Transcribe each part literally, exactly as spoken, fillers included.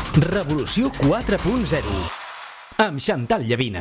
Revolució quatre punt zero amb Xantal Llavina.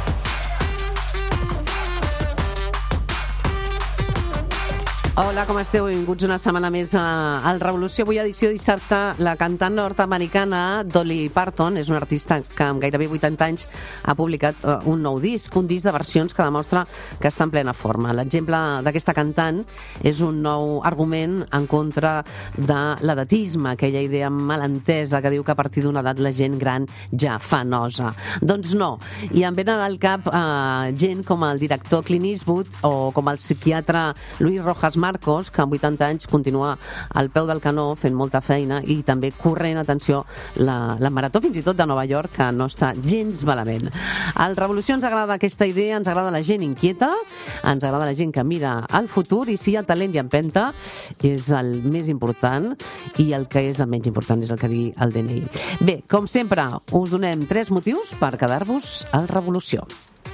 Hola, com esteu? Benvinguts una setmana més a, al Revolució. Avui edició dissabte, la cantant nord-americana Dolly Parton és una artista que amb gairebé vuitanta anys ha publicat uh, un nou disc, un disc de versions que demostra que està en plena forma. L'exemple d'aquesta cantant és un nou argument en contra de l'edatisme, aquella idea malentesa que diu que a partir d'una edat la gent gran ja fa nosa. Doncs no, i em venen al cap uh, gent com el director Clint Eastwood o com el psiquiatre Luis Rojas Marcos, que amb vuitanta anys continua al peu del canó fent molta feina i també corrent, atenció, la, la marató fins i tot de Nova York, que no està gens malament. Al Revolució ens agrada aquesta idea, ens agrada la gent inquieta, ens agrada la gent que mira al futur, i si hi ha talent i empenta és el més important, i el que és el menys important és el que diu el D N I. Bé, com sempre, us donem tres motius per quedar-vos al Revolució.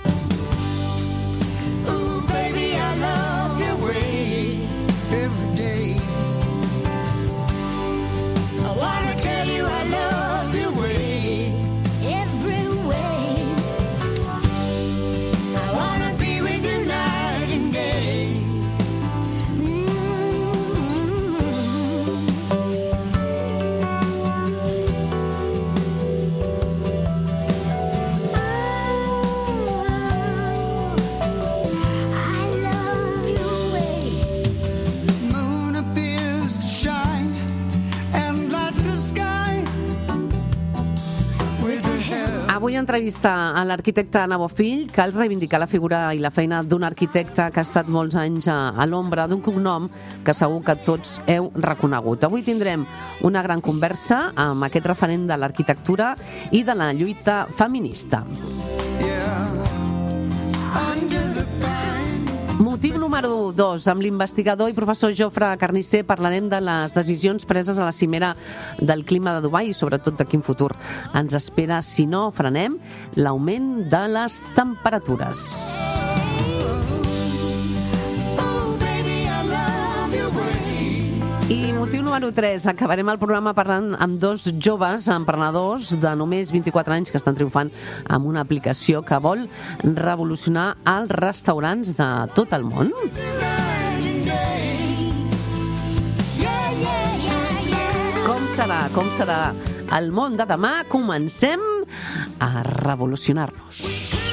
Avui entrevista a l'arquitecte Anna Bofill. Cal reivindicar la figura i la feina d'un arquitecte que ha estat molts anys a, a l'ombra d'un cognom que segur que tots heu reconegut. Avui tindrem una gran conversa amb aquest referent de l'arquitectura i de la lluita feminista. Motiu número dos. Amb l'investigador i professor Jofre Carnisser parlarem de les decisions preses a la cimera del clima de Dubai i sobretot de quin futur ens espera si no frenem l'augment de les temperatures. I motiu número tres. Acabarem el programa parlant amb dos joves emprenedors de només vint-i-quatre anys que estan triomfant amb una aplicació que vol revolucionar els restaurants de tot el món. Com serà? Com serà el món de demà? Comencem a revolucionar-nos.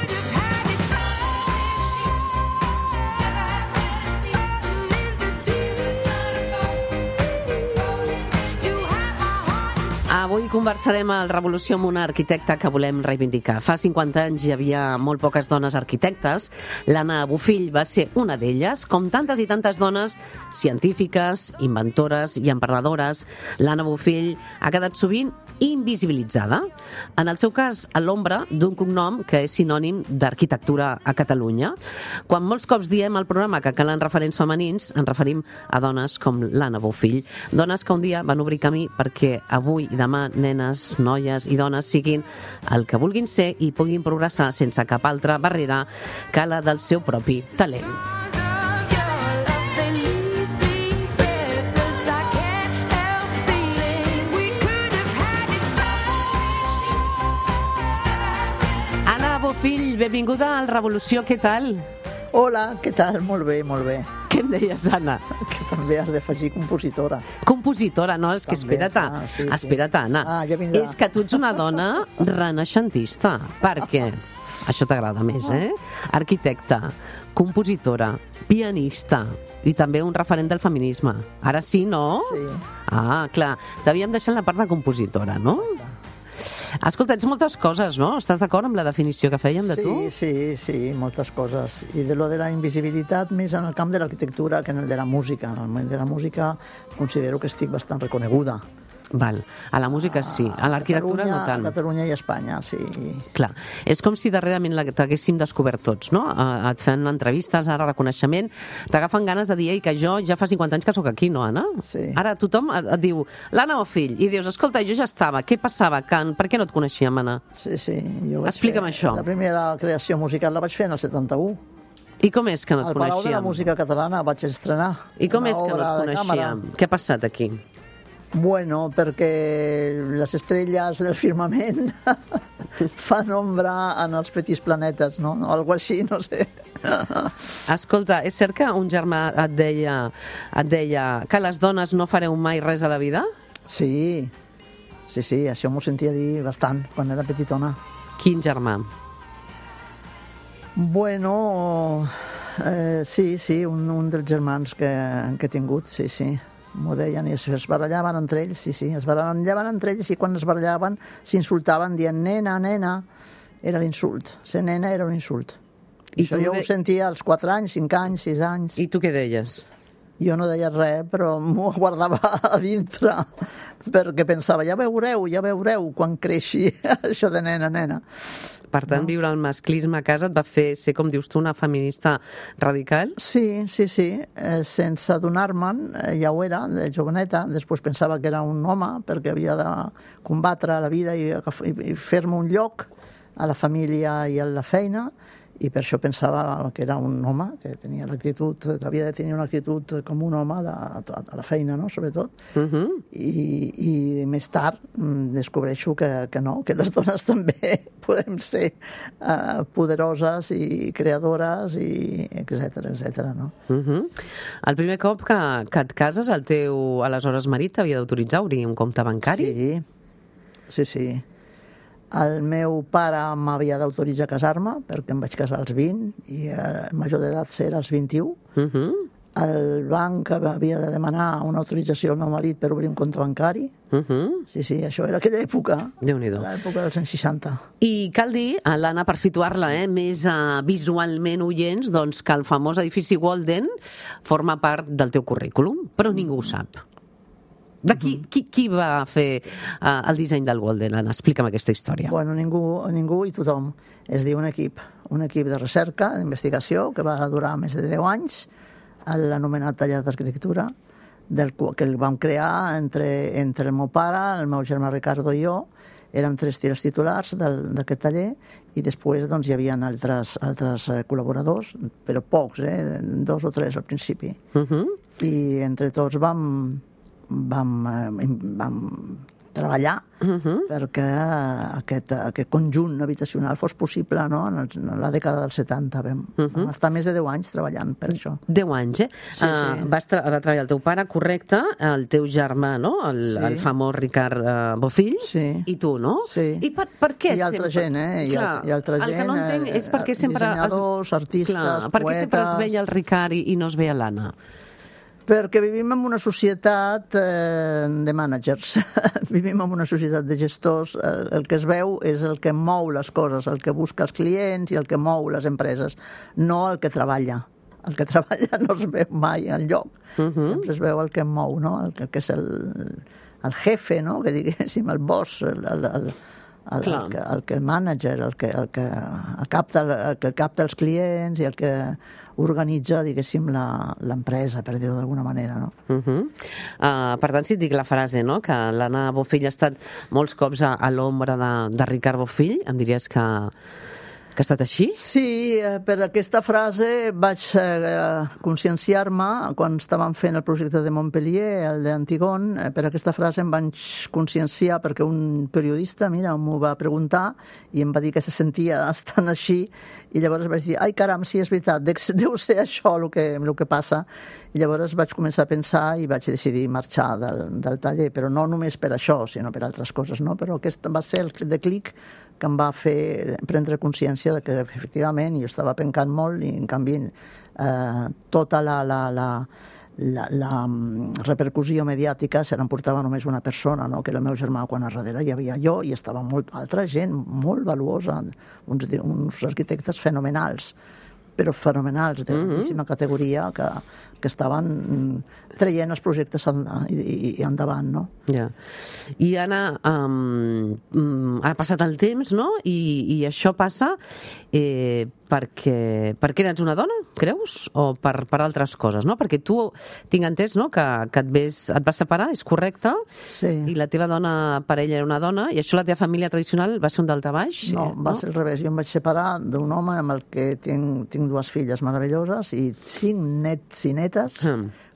Avui conversarem al Revolució amb una arquitecta que volem reivindicar. Fa cinquanta anys hi havia molt poques dones arquitectes. L'Anna Bofill va ser una d'elles, com tantes i tantes dones científiques, inventores i emprenedores. L'Anna Bofill ha quedat sovint invisibilitzada. En el seu cas, a l'ombra d'un cognom que és sinònim d'arquitectura a Catalunya. Quan molts cops diem al programa que calen referents femenins, ens referim a dones com l'Anna Bofill. Dones que un dia van obrir camí perquè avui i demà nenes, noies i dones siguin el que vulguin ser i puguin progressar sense cap altra barrera que la del seu propi talent. Anna Bofill, benvinguda al Revolució, què tal? Hola, què tal? Molt bé, molt bé. Què em deies, Anna? Que també has d'afegir compositora. Compositora, no, és que També, espera't, ah, sí, sí. espera't, Anna. Ah, ja vindrà. És que tu ets una dona renaixentista, perquè això t'agrada més, eh? Arquitecta, compositora, pianista i també un referent del feminisme. Ara sí, no? Sí. Ah, clar, t'havíem deixat la part de compositora, no? Escolta, ets moltes coses, no? Estàs d'acord amb la definició que fèiem de sí, tu? Sí, sí, moltes coses. I de lo de la invisibilitat més en el camp de l'arquitectura que en el de la música. En el moment de la música considero que estic bastant reconeguda. Val. A la música sí, a l'arquitectura no tant. A Catalunya i a Espanya, sí. Clar, és com si darrerament t'haguéssim descobert tots, no? Et fan entrevistes, ara reconeixement, t'agafen ganes de dir Ei, que jo ja fa cinquanta anys que sóc aquí, no, Anna? Sí. Ara tothom et, et diu, l'Anna Bofill, i dius, escolta, jo ja estava, què passava? Que, per què no et coneixíem, Anna? Sí, sí. Jo vaig Explica'm fer, això. La primera creació musical la vaig fer en el setanta-u. I com és que no et Al Palau de la coneixíem? Música Catalana vaig estrenar I com una és que no obra et de càmera. coneixíem? Què ha passat aquí? Bueno, perquè les estrelles del firmament fan ombra en els petits planetes, no? O algo així, no sé. Escolta, és cert que un germà et deia, et deia que les dones no fareu mai res a la vida? Sí, sí, sí, això m'ho sentia dir bastant quan era petitona. Quin germà? Bueno, eh, sí, sí, un, un dels germans que, que he tingut, sí, sí. M'ho deien i es barallaven entre ells, sí, sí, es barallaven entre ells i quan es barallaven s'insultaven dient nena, nena, era l'insult. Ser nena era un insult. I això jo de... ho sentia als quatre anys, cinc anys, sis anys. I tu què deies? Jo no deia res, però m'ho guardava a dintre, perquè pensava, ja veureu, ja veureu quan creixi això de nena, nena. Per tant, no? Viure el masclisme a casa et va fer ser, com dius tu, una feminista radical? Sí, sí, sí. Eh, sense adonar-me'n, eh, ja ho era, de joveneta. Després pensava que era un home, perquè havia de combatre la vida i, i fer-me un lloc a la família i a la feina, i per això pensava que era un home, que tenia l'actitud, havia de tenir una actitud com un home a la, a la feina, no?, sobretot. Uh -huh. I, I més tard descobreixo que, que no, que les dones també podem ser uh, poderoses i creadores, i etcètera, etcètera, no? Uh -huh. El primer cop que, que et cases, el teu, aleshores, marit t'havia d'autoritzar a obrir un compte bancari? Sí, sí, sí. El meu pare m'havia d'autoritzar a casar-me, perquè em vaig casar als vint, i el major d'edat era als vint-i-u. Uh -huh. El banc havia de demanar una autorització al meu marit per obrir un compte bancari. Uh -huh. Sí, sí, això era aquella època, l'època dels anys seixanta. I cal dir, l'Anna, per situar-la eh, més uh, visualment oients, doncs que el famós edifici Walden forma part del teu currículum, però ningú ho sap. De qui, qui, qui va fer uh, el disseny del Walden, Anna? Explica'm aquesta història. Bueno, ningú, ningú i tothom. Es diu un equip, un equip de recerca, d'investigació, que va durar més de deu anys, l'anomenat taller d'arquitectura, del, que el vam crear entre, entre el meu pare, el meu germà Ricardo i jo. Érem tres tirs titulars d'aquest taller, i després doncs, hi havia altres, altres col·laboradors, però pocs, eh? dos o tres al principi. Uh -huh. I entre tots vam... Vam, vam treballar uh-huh. perquè aquest, aquest conjunt habitacional fos possible, no? En, el, en la dècada dels setanta. Vam, uh-huh. vam estar més de deu anys treballant per això. deu anys, eh? Sí, uh, sí. Vas tra va treballar el teu pare, correcte, el teu germà, no? El, sí. el famós Ricard uh, Bofill, sí. I tu, no? Sí. I per, per què I altra sempre... gent, eh? I, Clar, i altra gent, el que no entenc és per què sempre... Dissenyadors, es... artistes, Clar, per què sempre es veia el Ricard i, i no es veia l'Anna? Perquè vivim en una societat eh, de mànagers, vivim en una societat de gestors, el, el que es veu és el que mou les coses, el que busca els clients i el que mou les empreses, no el que treballa. El que treballa no es veu mai enlloc, uh -huh. sempre es veu el que mou, no? el, que, el que és el, el jefe, no? Que diguéssim, el boss, el, el, el, el, el, que, el que el mànager, el que, el que el capta, el que capta els clients i el que organitza, diguéssim, l'empresa, per dir-ho d'alguna manera, no? Uh -huh. uh, per tant, si et dic la frase, no?, que l'Anna Bofill ha estat molts cops a, a l'ombra de, de Ricard Bofill, em diries que, que ha estat així? Sí, per aquesta frase vaig eh, conscienciar-me quan estàvem fent el projecte de Montpellier, el d'Antigón, eh, per aquesta frase em vaig conscienciar perquè un periodista, mira, m'ho va preguntar i em va dir que se sentia estant així, i llavors vaig dir, ai caram, sí, és veritat, deu ser això el que, el que passa. I llavors vaig començar a pensar i vaig decidir marxar del, del taller, però no només per això, sinó per altres coses, no? Però aquest va ser el declic que em va fer prendre consciència de que efectivament jo estava pencant molt i en canvi eh, tota la, la, la, la, la repercussió mediàtica se l'emportava només una persona, no? Que era el meu germà, quan a darrere hi havia jo i estava molt, altra gent molt valuosa, uns, uns arquitectes fenomenals, però fenomenals, de grandíssima categoria, que, que estaven traient els projectes i, i endavant, no? Ja. I, Anna, um, ha passat el temps, no? I, i això passa eh, perquè, perquè eres una dona, creus? O per, per altres coses, no? Perquè tu, tinc entès, no?, que, que et, ves, et vas separar, és correcte? Sí. I la teva dona, parella, era una dona, i això la teva família tradicional va ser un daltabaix? No, va no? ser al revés. Jo em vaig separar d'un home amb el que tinc, tinc dues filles meravelloses i cinc nets i netes, mm.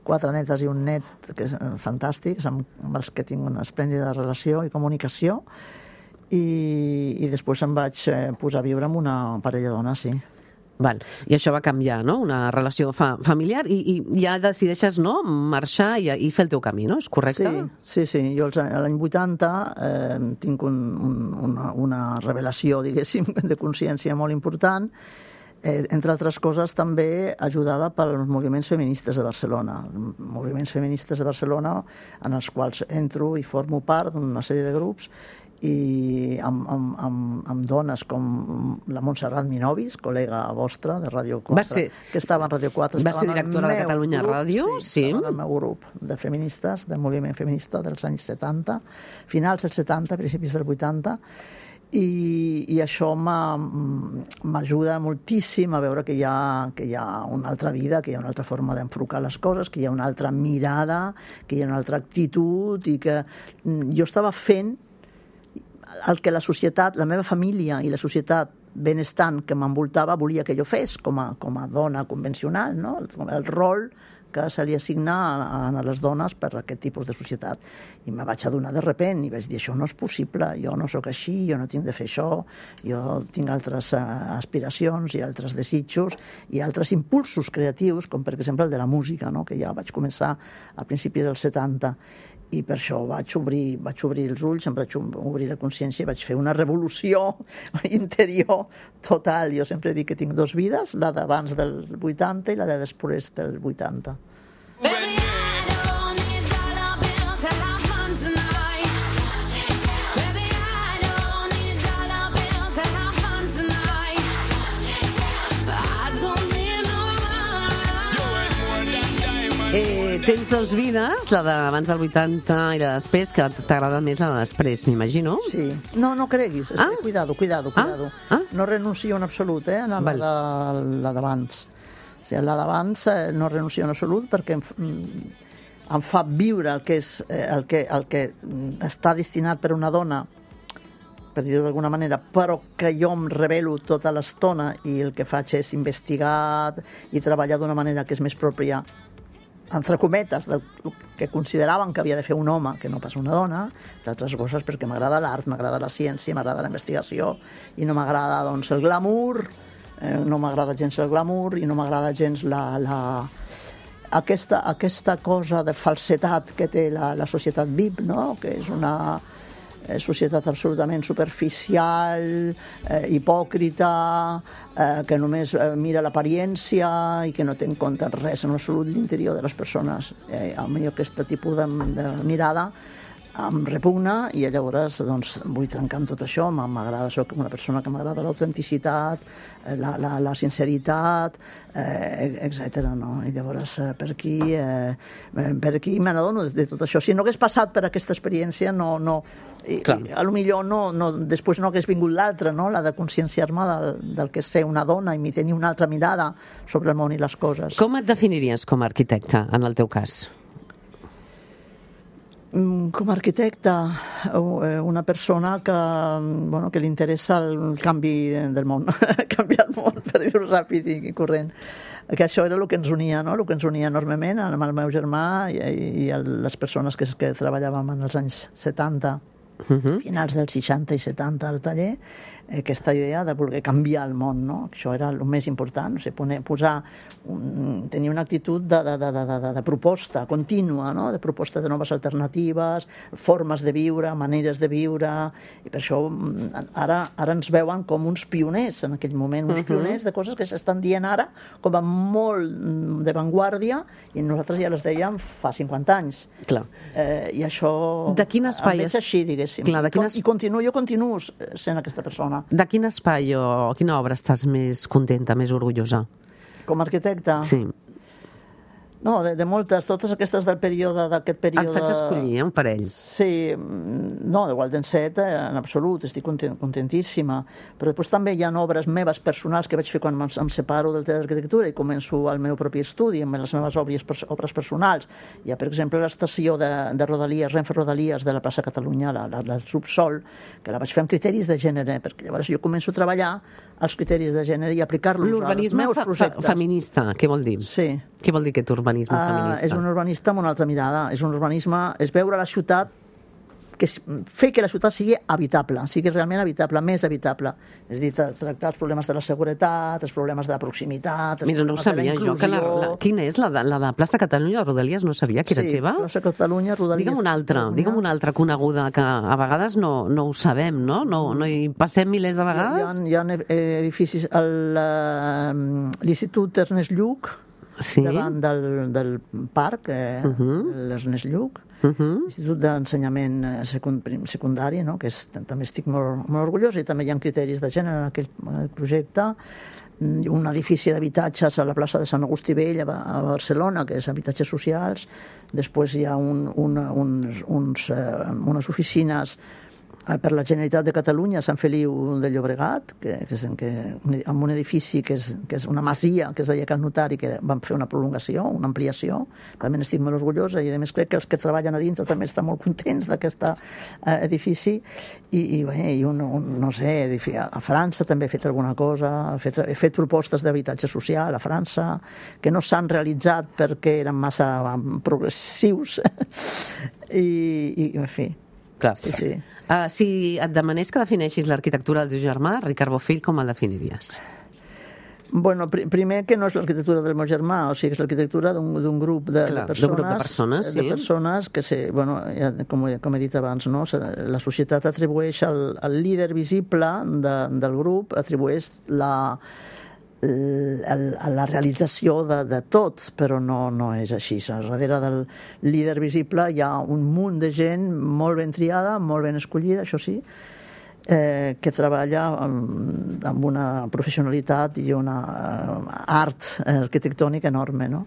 quatre netes i un net que és fantàstics, amb, amb els que tinc una esplèndida relació i comunicació, i, i després em vaig eh, posar a viure amb una parella de dones, sí. Val. I això va canviar, no? Una relació fa familiar i, i ja decideixes, no?, marxar i, i fer el teu camí, no? És correcte? Sí, sí, sí. Jo l'any vuitanta eh, tinc un, un, una, una revelació, diguéssim, de consciència molt important, eh, entre altres coses també ajudada pels moviments feministes de Barcelona. Moviments feministes de Barcelona en els quals entro i formo part d'una sèrie de grups i amb, amb, amb, amb dones com la Montserrat Minovis, col·lega vostra de Ràdio quatre, va ser, que estava en Ràdio quatre. Va ser directora de Catalunya grup, Ràdio, sí. Sí, estava en el meu grup de feministes, del moviment feminista dels anys setanta, finals dels setanta, principis del vuitanta, i, i això m'ajuda moltíssim a veure que hi, ha, que hi ha una altra vida, que hi ha una altra forma d'enfocar les coses, que hi ha una altra mirada, que hi ha una altra actitud, i que jo estava fent el que la societat, la meva família i la societat benestant que m'envoltava volia que jo fes com a, com a dona convencional, no? el, el rol que se li assigna a, a les dones per aquest tipus de societat. I me vaig adonar de repent i vaig dir, això no és possible, jo no sóc així, jo no tinc de fer això, jo tinc altres uh, aspiracions i altres desitjos i altres impulsos creatius, com per exemple el de la música, no? Que ja vaig començar a principis dels setanta. I per això vaig obrir, vaig obrir els ulls, em vaig obrir la consciència i vaig fer una revolució interior total. Jo sempre dic que tinc dos vides, la d'abans del vuitanta i la de després del vuitanta. Baby, I don't need dollar bills to have fun tonight. Baby, I don't need dollar bills to have fun tonight. I don't need no money. Eh, tens dos vides, la d'abans del vuitanta i la de després, que t'agrada més la de després, m'imagino. Sí. No, no creguis. Ah? Sí, cuidado, cuidado, cuidado. Ah? Ah? No renuncio en absolut, eh, a la, Val. de, la d'abans. O sigui, la d'abans eh, no renuncio en absolut perquè em, em fa viure el que, és, eh, el, que, el que està destinat per una dona, per dir-ho d'alguna manera, però que jo em revelo tota l'estona i el que faig és investigar i treballar d'una manera que és més pròpia, entre cometes, del que consideraven que havia de fer un home, que no pas una dona, d'altres coses perquè m'agrada l'art, m'agrada la ciència, m'agrada la investigació, i no m'agrada, doncs, el glamour, eh, no m'agrada gens el glamour, i no m'agrada gens la... la aquesta, aquesta cosa de falsetat que té la, la societat V I P, no? Que és una eh, societat absolutament superficial, eh, hipòcrita, eh, que només eh, mira l'apariència i que no té en compte res en absolut l'interior de les persones. Eh, a mi aquest tipus de, de mirada em repugna i llavors doncs, vull trencar amb tot això. M'agrada, soc una persona que m'agrada l'autenticitat, la, la, la sinceritat, eh, etcètera. No? I llavors eh, per aquí, eh, per aquí me n'adono de, de tot això. Si no hagués passat per aquesta experiència, no, no, i, i, a lo millor no, no, després no hagués vingut l'altra, no? La de conscienciar-me del, del que és ser una dona i tenir una altra mirada sobre el món i les coses. Com et definiries com a arquitecte, en el teu cas? Com a arquitecte, una persona que, bueno, que li interessa el canvi del món, canviar el món, per dir-ho ràpid i corrent. Que això era el que ens unia, no? El que ens unia enormement amb el meu germà i, i les persones que, que treballàvem en els anys setanta, uh-huh. finals dels seixanta i setanta al taller, aquesta idea de voler canviar el món, no? Això era el més important, o sigui, posar, un, tenir una actitud de, de, de, de, de, de proposta contínua, no? De proposta de noves alternatives, formes de viure, maneres de viure, i per això ara, ara ens veuen com uns pioners en aquell moment, uns uh-huh. pioners de coses que s'estan dient ara com a molt de vanguardia i nosaltres ja les dèiem fa cinquanta anys. Clar. Eh, I això de quin espai em veig així, diguéssim. Clar, de quin es... I continuo, jo continuo sent aquesta persona. De quin espai o quina obra estàs més contenta, més orgullosa? Com a arquitecte? Sí. No, de, de moltes, totes aquestes del període, d'aquest període... Et faig escollir, eh, un parell. Sí, no, de Walden Set, en absolut, estic content, contentíssima. Però després també hi ha obres meves personals que vaig fer quan em separo del teatre d'arquitectura i començo el meu propi estudi amb les meves obres, obres personals. Hi ha, per exemple, l'estació de, de Rodalies, Renfe Rodalies de la plaça Catalunya, la, la, la Subsol, que la vaig fer amb criteris de gènere, perquè llavors jo començo a treballar els criteris de gènere i aplicar-los als meus projectes. L'urbanisme feminista, què vol dir? Sí. Què vol dir aquest urbanisme? urbanisme Uh, feminista? és un urbanista amb una altra mirada. És un urbanisme... És veure la ciutat, que és, fer que la ciutat sigui habitable, sigui realment habitable, més habitable. És a dir, tra- tractar els problemes de la seguretat, els problemes de la proximitat, els Mira, no ho problemes de sabia la jo. Que la, inclusió. la, quina és? La de, la de Plaça Catalunya, Rodalies, no sabia que era sí, teva? Plaça Catalunya, Rodalies... Digue'm una altra, digue'm una altra coneguda que a vegades no, no ho sabem, no? No, no hi passem milers de Hi ha, vegades? hi ha edificis... el, eh, L'Institut Ernest Lluch, Sí. davant del, del parc, eh, Uh -huh. l'Ernest Lluch, Uh -huh. Institut d'Ensenyament eh, secund, prim- Secundari, no? Que és, també estic molt, molt orgullós, i també hi ha criteris de gènere en aquell eh, projecte. Mm, un edifici d'habitatges a la plaça de Sant Agustí Vell a, Ba- a Barcelona, que és habitatges socials. Després hi ha un, una, uns, uns, eh, unes oficines eh, per la Generalitat de Catalunya a Sant Feliu de Llobregat, que, que és en que, amb un edifici que és, que és una masia, que es deia Can Notari, que van fer una prolongació, una ampliació. També n'estic molt orgullosa, i a més crec que els que treballen a dintre també estan molt contents d'aquest eh, edifici. I, i, bé, i un, un, no sé, edifici, a França també he fet alguna cosa, he fet, he fet propostes d'habitatge social a França, que no s'han realitzat perquè eren massa progressius. I, i, en fi, Clar. sí, sí. Uh, si et demanés que defineixis l'arquitectura del teu germà, Ricard Bofill, com el definiries? Bueno, pr primer que no és l'arquitectura del meu germà, o sigui, és l'arquitectura d'un grup de, Clar, de d'un persones, grup de persones, sí. de persones que, se, bueno, ja, com, he, com he dit abans, no? La societat atribueix al, al líder visible de, del grup, atribueix la, la, la realització de, de tot, però no, no és així. Darrere del líder visible hi ha un munt de gent molt ben triada, molt ben escollida, això sí, eh, que treballa amb, amb una professionalitat i una eh, art arquitectònica enorme, no?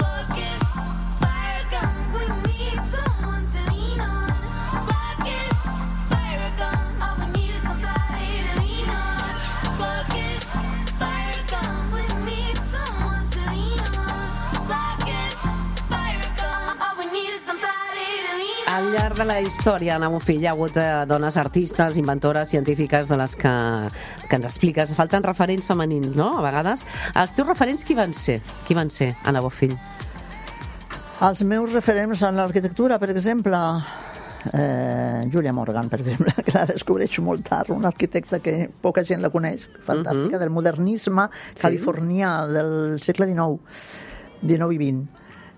Al llarg de la història, Anna Bofill, hi ha hagut eh, dones artistes, inventores, científiques de les que, que ens expliques. Falten referents femenins, no?, a vegades. Els teus referents qui van ser? Qui van ser, Anna Bofill? Els meus referents en l'arquitectura, per exemple, eh, Julia Morgan, per exemple, que la descobreixo molt tard, una arquitecta que poca gent la coneix, fantàstica, uh-huh. del modernisme californià del segle dinou, dinou i vint.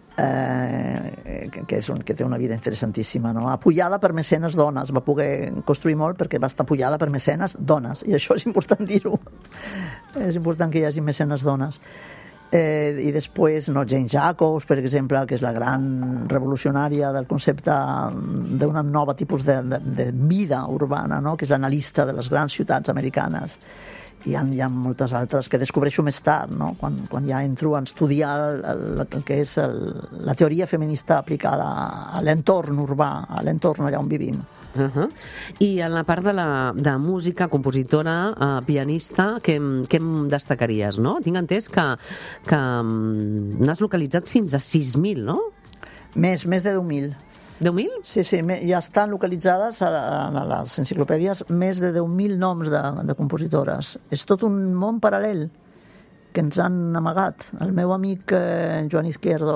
Eh, que, és un, que té una vida interessantíssima, no? Apoyada per mecenes dones, va poder construir molt perquè va estar apoyada per mecenes dones, i això és important dir-ho, és important que hi hagi mecenes dones. Eh, i després, no, Jane Jacobs, per exemple, que és la gran revolucionària del concepte d'una nova tipus de, de, de vida urbana, no? Que és l'analista de les grans ciutats americanes. Hi ha, hi ha moltes altres que descobreixo més tard, no? quan, quan ja entro a estudiar el, el, el que és el, la teoria feminista aplicada a l'entorn urbà, a l'entorn allà on vivim. Uh-huh. I en la part de la de música, compositora, uh, pianista, què, què em destacaries, no? Tinc entès que, que um, n'has localitzat fins a sis mil, no? Més, més de deu mil. deu mil? Sí, sí, ja estan localitzades a, a les enciclopèdies més de deu mil noms de, de compositores. És tot un món paral·lel que ens han amagat. El meu amic eh, Joan Izquierdo,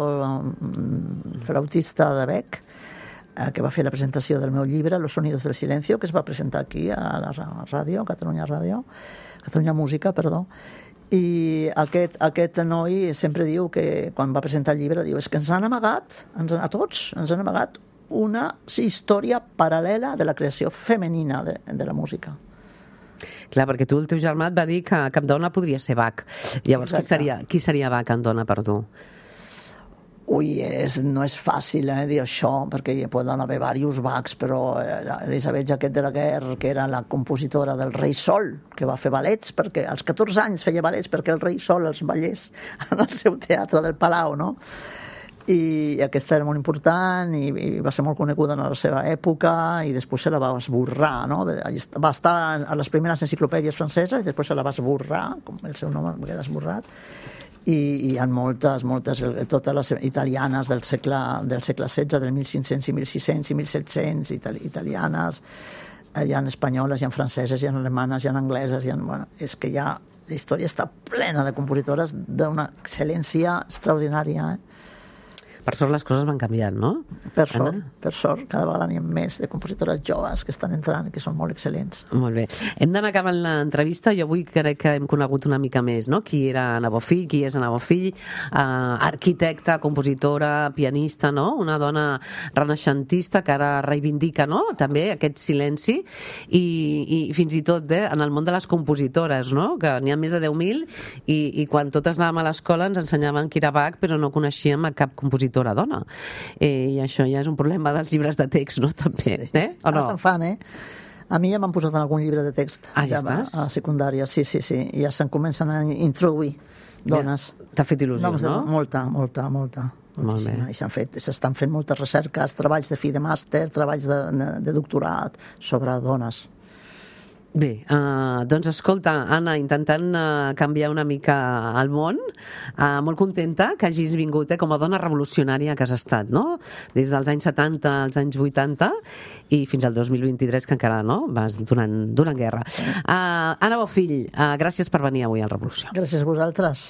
flautista de Bec, eh, que va fer la presentació del meu llibre Los sonidos del silencio, que es va presentar aquí a la ràdio, Catalunya Ràdio, Catalunya Música, perdó, i aquest, aquest noi sempre diu que quan va presentar el llibre diu, és que ens han amagat, ens, a tots ens han amagat una història paral·lela de la creació femenina de, de la música. Clar, perquè tu, el teu germà et va dir que cap dona podria ser Bach. Llavors, qui seria, qui seria Bach en dona per tu? Ui, és, no és fàcil eh, dir això, perquè hi poden haver diversos Bachs, però Elisabeth Jaquet de la Guerre, que era la compositora del Rei Sol, que va fer ballets, perquè als catorze anys feia ballets perquè el Rei Sol els ballés en el seu teatre del Palau, no? I aquesta era molt important i, i va ser molt coneguda en la seva època i després se la va esborrar, no? Va estar a les primeres enciclopèdies franceses i després se la va esborrar, com el seu nom va quedar esborrat, i, i hi ha moltes, moltes, totes les italianes del segle, del segle setze, del mil cinc-cents i mil sis-cents i mil set-cents, itali italianes, hi ha espanyoles, hi ha franceses, hi ha alemanes, hi ha angleses, hi ha, bueno, és que ja la història està plena de compositores d'una excel·lència extraordinària, eh? Per sort les coses van canviant, no? Per sort, Anna? per sort, cada vegada n'hi ha més de compositores joves que estan entrant, que són molt excel·lents. Molt bé. Hem d'anar acabant l'entrevista. Jo avui crec que hem conegut una mica més, no? Qui era Anna Bofill, qui és Anna Bofill, eh, arquitecta, compositora, pianista, no? Una dona renaixentista que ara reivindica, no? També aquest silenci i, i fins i tot eh, en el món de les compositores, no? Que n'hi ha més de deu mil i, i quan totes anàvem a l'escola ens ensenyaven qui era Bach, però no coneixíem a cap compositora dona. Eh, I això ja és un problema dels llibres de text, no? També, eh? O Ara no? se'n fan, eh? A mi ja m'han posat en algun llibre de text. Ah, ja va, estàs? a la secundària, sí, sí, sí. I ja se'n comencen a introduir dones. Ja, t'ha fet il·lusió, Noms de- no? Molta, molta, molta. Molt moltíssima. bé. I s'han fet, s'estan fent moltes recerques, treballs de fi de màster, treballs de, de doctorat sobre dones. Bé, uh, doncs escolta, Anna, intentant uh, canviar una mica el món, uh, molt contenta que hagis vingut eh, com a dona revolucionària que has estat, no? Des dels anys setanta als anys vuitanta i fins al dos mil vint-i-tres, que encara no vas donant, donant guerra. Uh, Anna Bofill, uh, gràcies per venir avui al Revolució. Gràcies a vosaltres.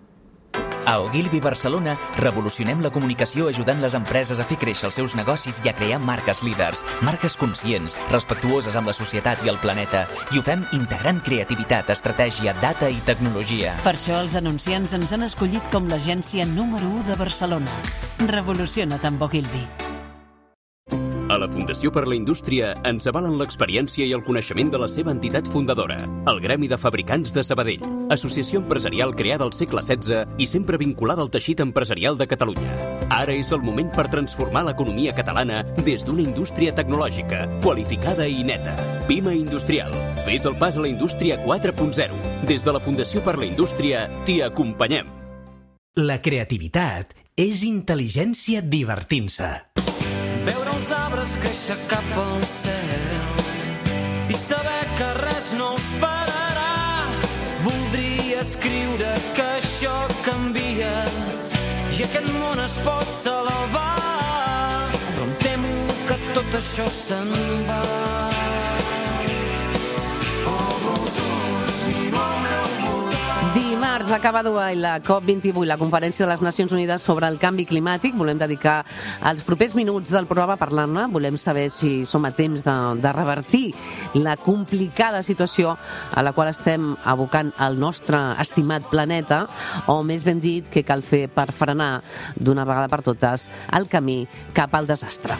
A Ogilvy Barcelona revolucionem la comunicació ajudant les empreses a fer créixer els seus negocis i a crear marques líders, marques conscients, respectuoses amb la societat i el planeta. I ho fem integrant creativitat, estratègia, data i tecnologia. Per això els anunciants ens han escollit com l'agència número u de Barcelona. Revoluciona't amb Ogilvy. A la Fundació per la Indústria ens avalen l'experiència i el coneixement de la seva entitat fundadora, el Gremi de Fabricants de Sabadell, associació empresarial creada al segle setze i sempre vinculada al teixit empresarial de Catalunya. Ara és el moment per transformar l'economia catalana des d'una indústria tecnològica, qualificada i neta. Pima Industrial. Fes el pas a la indústria quatre punt zero. Des de la Fundació per la Indústria t'hi acompanyem. La creativitat és intel·ligència divertint-se. Veure els arbres créixer cap al cel i saber que res no us pararà. Voldria escriure que això canvia i aquest món es pot salvar, però em temo que tot això se'n va. Dimarts acaba a Dubai la COP vint-i-vuit, la Conferència de les Nacions Unides sobre el canvi climàtic. Volem dedicar els propers minuts del programa a parlar-ne. Volem saber si som a temps de, de revertir la complicada situació a la qual estem abocant el nostre estimat planeta, o més ben dit, què cal fer per frenar d'una vegada per totes el camí cap al desastre.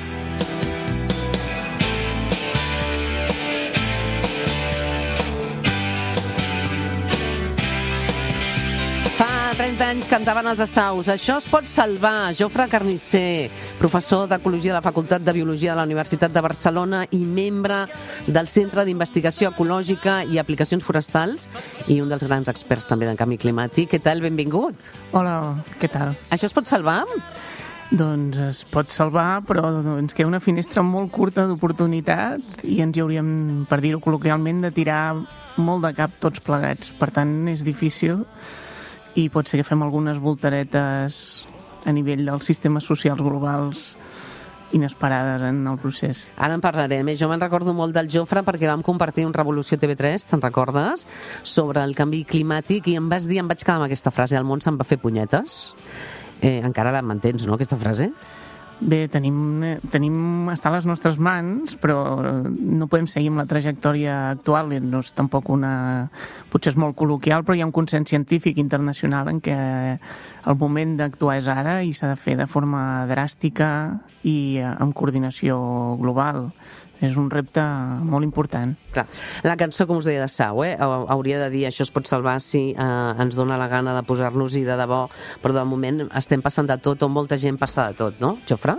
Fa trenta anys cantaven els assaus. Això es pot salvar. Jofre Carnisser, professor d'Ecologia de la Facultat de Biologia de la Universitat de Barcelona i membre del Centre d'Investigació Ecològica i Aplicacions Forestals i un dels grans experts també del canvi climàtic. Què tal? Benvingut. Hola, què tal? Això es pot salvar? Doncs es pot salvar, però ens queda una finestra molt curta d'oportunitat i ens hi hauríem, per dir-ho col·loquialment, de tirar molt de cap tots plegats. Per tant, és difícil i pot ser que fem algunes voltaretes a nivell dels sistemes socials globals inesperades en el procés. Ara en parlarem. Jo me'n recordo molt del Jofre perquè vam compartir un Revolució T V tres, te'n recordes? Sobre el canvi climàtic i em vas dir, em vaig quedar amb aquesta frase, el món se'n va fer punyetes. Eh, encara la mantens, no, aquesta frase? Bé, tenim, tenim està a les nostres mans, però no podem seguir amb la trajectòria actual. No és tampoc una... Potser és molt col·loquial, però hi ha un consens científic internacional en què el moment d'actuar és ara i s'ha de fer de forma dràstica i amb coordinació global. És un repte molt important. Clar. La cançó, com us deia, de Sau, eh? hauria de dir això es pot salvar si eh, ens dona la gana de posar-nos-hi de debò, però de moment estem passant de tot, o molta gent passa de tot, no, Jofre?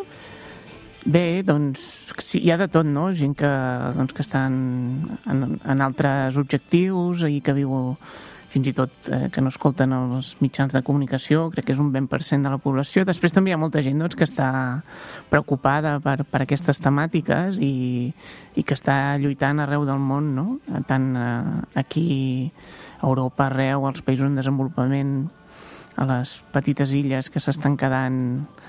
Bé, doncs sí, hi ha de tot, no? Gent que, doncs, que està en, en, en altres objectius i que viu fins i tot eh, que no escolten els mitjans de comunicació, crec que és un vint per cent de la població. Després també hi ha molta gent doncs, que està preocupada per, per aquestes temàtiques i, i que està lluitant arreu del món, no? Tant eh, aquí, a Europa, arreu, als països en desenvolupament, a les petites illes que s'estan quedant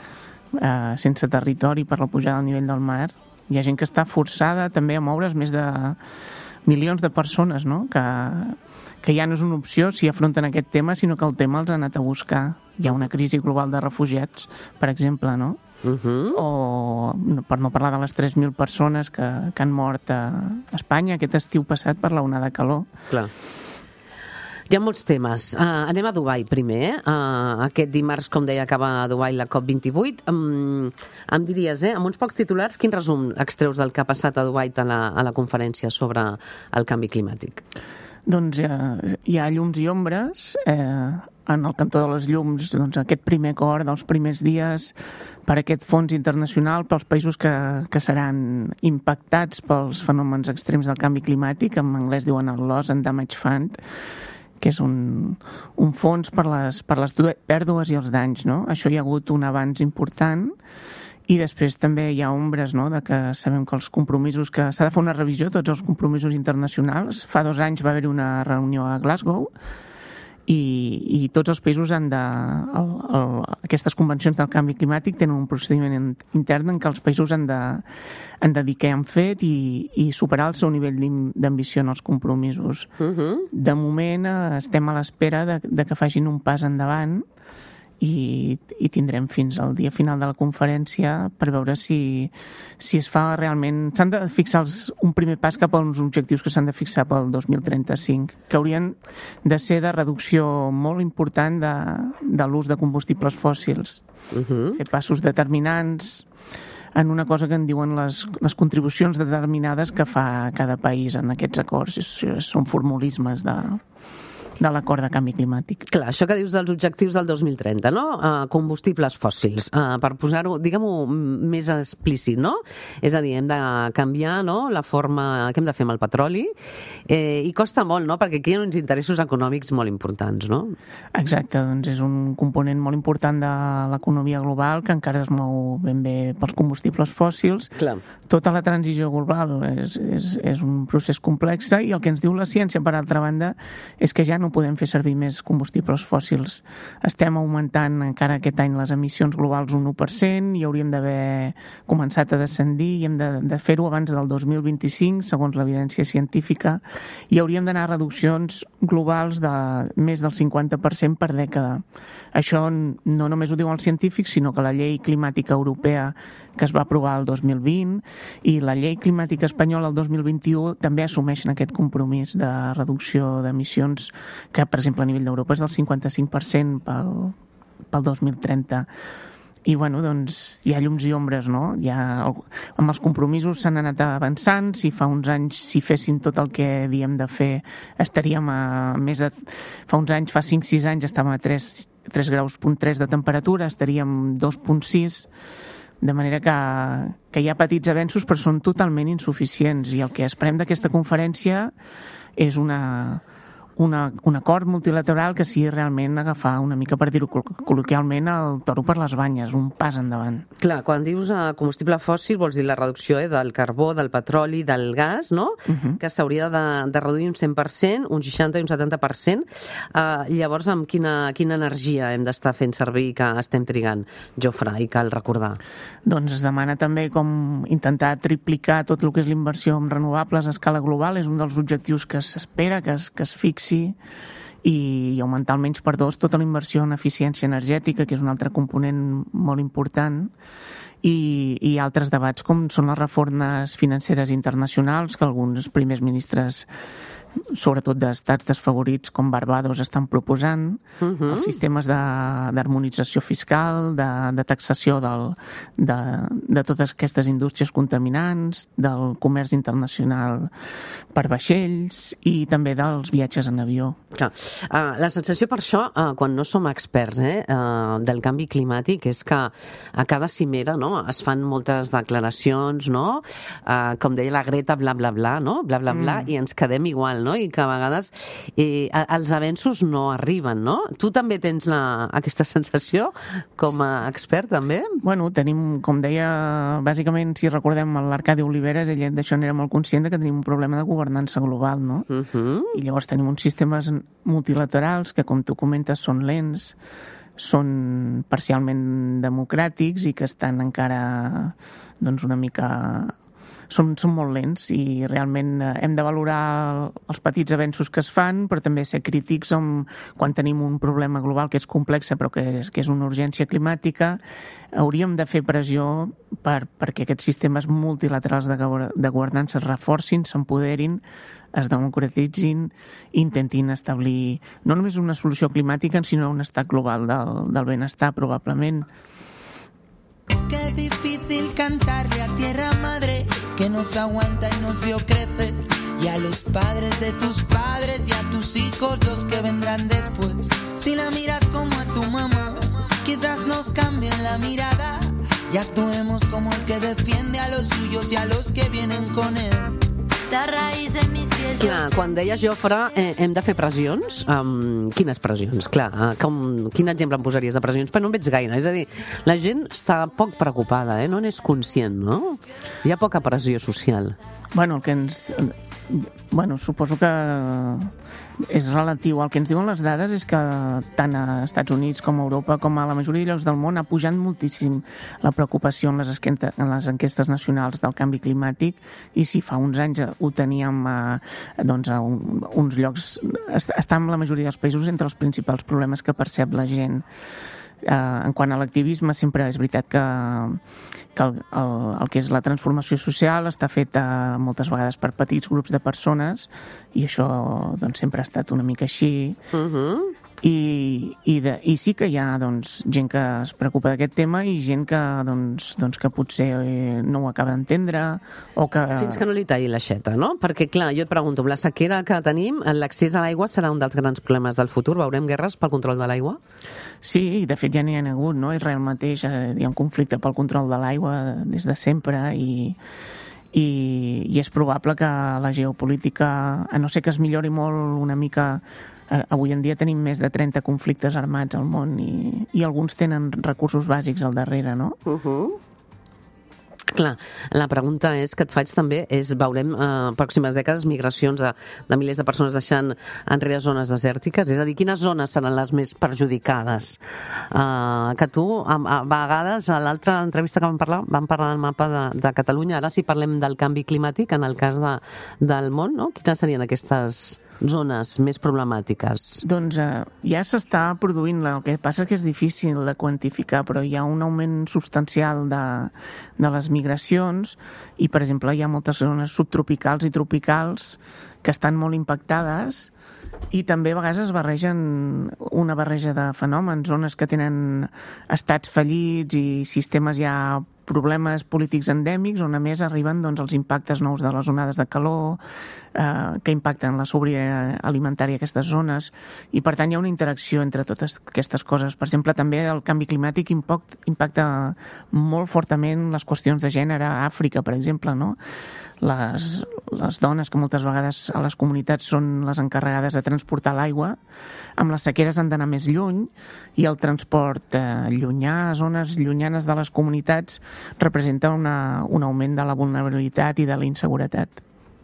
eh, sense territori per la pujada del nivell del mar. Hi ha gent que està forçada també a moure's, més de milions de persones, no? que, que ja no és una opció si afronten aquest tema, sinó que el tema els ha anat a buscar hi ha una crisi global de refugiats, per exemple, no? Uh-huh. O per no parlar de les tres mil persones que, que han mort a Espanya aquest estiu passat per la onada de calor. Clar. Hi ha molts temes. Uh, anem a Dubai primer. Uh, aquest dimarts, com deia, acaba a Dubai la COP vint-i-vuit. Um, em diries, eh, amb uns pocs titulars, quin resum extreus del que ha passat a Dubai a la, a la conferència sobre el canvi climàtic? Doncs eh, hi ha llums i ombres. Eh, en el cantó de les llums, doncs, aquest primer acord dels primers dies per aquest fons internacional pels països que, que seran impactats pels fenòmens extrems del canvi climàtic, en anglès diuen el Loss and Damage Fund, que és un, un fons per les, per les pèrdues i els danys, no? Això hi ha hagut un avanç important. I després també hi ha ombres, no?, de que sabem que els compromisos, que s'ha de fer una revisió de tots els compromisos internacionals. Fa dos anys va haver-hi una reunió a Glasgow i, i tots els països han de... El, el, aquestes convencions del canvi climàtic tenen un procediment intern en què els països han de, han de dir què han fet i, i superar el seu nivell d'ambició en els compromisos. Uh-huh. De moment eh, estem a l'espera de, de que facin un pas endavant i, i tindrem fins al dia final de la conferència per veure si, si es fa realment... S'han de fixar els, un primer pas cap als objectius que s'han de fixar pel dos mil trenta-cinc, que haurien de ser de reducció molt important de, de l'ús de combustibles fòssils. Uh-huh. Fer passos determinants en una cosa que en diuen les, les contribucions determinades que fa cada país en aquests acords. És, són formulismes de... de l'acord de canvi climàtic. Clar, això que dius dels objectius del dos mil trenta, no? Uh, combustibles fòssils, uh, per posar-ho, digue-m'ho més explícit, no? És a dir, hem de canviar, no?, la forma que hem de fer amb el petroli, eh, i costa molt, no?, perquè aquí hi ha uns interessos econòmics molt importants, no? Exacte, doncs és un component molt important de l'economia global que encara es mou ben bé pels combustibles fòssils. Clar. Tota la transició global és, és, és un procés complex i el que ens diu la ciència, per altra banda, és que ja no podem fer servir més combustibles fòssils. Estem augmentant encara aquest any les emissions globals un u per cent i hauríem d'haver començat a descendir i hem de, de fer-ho abans del dos mil vint-i-cinc, segons l'evidència científica, i hauríem d'anar a reduccions globals de més del cinquanta per cent per dècada. Això no només ho diuen els científics, sinó que la llei climàtica europea que es va aprovar el dos mil vint i la llei climàtica espanyola el dos mil vint-i-u també assumeixen aquest compromís de reducció d'emissions que, per exemple, a nivell d'Europa és del cinquanta-cinc per cent pel, pel dos mil trenta. I, bueno, doncs, hi ha llums i ombres, no? Hi ha, amb els compromisos s'han anat avançant. Si fa uns anys, si féssim tot el que diem de fer, estaríem a més de... Fa uns anys, fa cinc sis anys, estàvem a tres graus punt tres de temperatura, estaríem dos punt sis, de manera que, que hi ha petits avenços, però són totalment insuficients. I el que esperem d'aquesta conferència és una... Una, un acord multilateral que sigui realment agafar una mica, per dir-ho col·loquialment, el toro per les banyes, un pas endavant. Clar, quan dius uh, combustible fòssil vols dir la reducció eh, del carbó, del petroli, del gas, no? Uh-huh. Que s'hauria de, de reduir un cent per cent, un seixanta i un setanta per cent. Uh, llavors, amb quina, quina energia hem d'estar fent servir que estem trigant, Jofre, i cal recordar? Doncs es demana també com intentar triplicar tot el que és l'inversió en renovables a escala global. És un dels objectius que s'espera que es, que es fixi i, i augmentar almenys per dos tota la inversió en eficiència energètica, que és un altre component molt important, i, i altres debats com són les reformes financeres internacionals que alguns primers ministres, sobretot d'estats desfavorits com Barbados, estan proposant, uh-huh. els sistemes d'harmonització fiscal, de, de taxació del, de, de totes aquestes indústries contaminants, del comerç internacional per vaixells i també dels viatges en avió. Clar. Uh, la sensació per això, uh, quan no som experts eh, uh, del canvi climàtic, és que a cada cimera no, es fan moltes declaracions, no? Uh, com deia la Greta, bla, bla, bla, no? bla, bla, bla, mm. i ens quedem igual, no? I que a vegades eh, els avenços no arriben, no? Tu també tens la, aquesta sensació com a expert, també? Bueno, tenim, com deia, bàsicament, si recordem l'Arcadi Oliveres, ell d'això n'era molt conscient que tenim un problema de governança global, no? Uh-huh. I llavors tenim uns sistemes multilaterals que, com tu comentes, són lents, són parcialment democràtics i que estan encara doncs, una mica són, són molt lents i realment eh, hem de valorar els petits avenços que es fan, però també ser crítics amb, quan tenim un problema global que és complex però que és, que és una urgència climàtica. Hauríem de fer pressió per, perquè aquests sistemes multilaterals de, de governança es reforcin, s'empoderin, es democratitzin, intentin establir no només una solució climàtica, sinó un estat global del, del benestar, probablement. Qué difícil cantarle a tierra madre que nos aguanta y nos vio crecer, y a los padres de tus padres y a tus hijos los que vendrán después. Si la miras como a tu mamá, quizás nos cambien la mirada y actuemos como el que defiende a los suyos y a los que vienen con él. La raïs en mis pies. Clar, quan deies, Jofre, eh, hem de fer pressions. Um, quines pressions? Clar, uh, com, quin exemple em posaries de pressions? Però no en veig gaire. És a dir, la gent està poc preocupada, eh? No n'és conscient, no? Hi ha poca pressió social. Bueno, el que ens... Bueno, suposo que és relatiu. El que ens diuen les dades és que tant a Estats Units com a Europa com a la majoria de llocs del món ha pujat moltíssim la preocupació en les, esquenta, en les enquestes nacionals del canvi climàtic, i si fa uns anys ho teníem a, doncs a un, uns llocs... Està en la majoria dels països entre els principals problemes que percep la gent. Uh, en quant a l'activisme, sempre és veritat que, que el, el, el que és la transformació social està feta moltes vegades per petits grups de persones, i això doncs, sempre ha estat una mica així. Uh-huh. I, i, de, i sí que hi ha doncs, gent que es preocupa d'aquest tema i gent que, doncs, doncs, que potser eh, no ho acaba d'entendre o que... Fins que no li talli l'aixeta, no? Perquè, clar, jo et pregunto, amb la sequera que tenim, l'accés a l'aigua serà un dels grans problemes del futur? Veurem guerres pel control de l'aigua? Sí, de fet ja n'hi ha hagut, no? Israel mateix eh, hi ha un conflicte pel control de l'aigua des de sempre, i, i, i és probable que la geopolítica, a no ser que es millori molt una mica... Avui en dia tenim més de trenta conflictes armats al món, i, i alguns tenen recursos bàsics al darrere, no? Uh-huh. Clar, la pregunta és que et faig també és, veurem eh, pròximes dècades migracions de, de milers de persones deixant enrere zones desèrtiques, és a dir, quines zones seran les més perjudicades? Eh, que tu, a, a vegades, a l'altra entrevista que vam parlar, vam parlar del mapa de, de Catalunya, ara si parlem del canvi climàtic en el cas de, del món, no? Quines serien aquestes zones més problemàtiques? Doncs eh, ja s'està produint, el que passa és que és difícil de quantificar, però hi ha un augment substancial de, de les migracions, i per exemple hi ha moltes zones subtropicals i tropicals que estan molt impactades, i també a vegades es barregen una barreja de fenòmens, zones que tenen estats fallits i sistemes ja problemes polítics endèmics, on a més arriben doncs, els impactes nous de les onades de calor, eh, que impacten la sobirania alimentària a aquestes zones, i per tant hi ha una interacció entre totes aquestes coses. Per exemple, també el canvi climàtic impact, impacta molt fortament les qüestions de gènere a Àfrica, per exemple, no? Les, les dones, que moltes vegades a les comunitats són les encarregades de transportar l'aigua, amb les sequeres han d'anar més lluny, i el transport eh, llunyà a zones llunyanes de les comunitats representa una, un augment de la vulnerabilitat i de la inseguretat.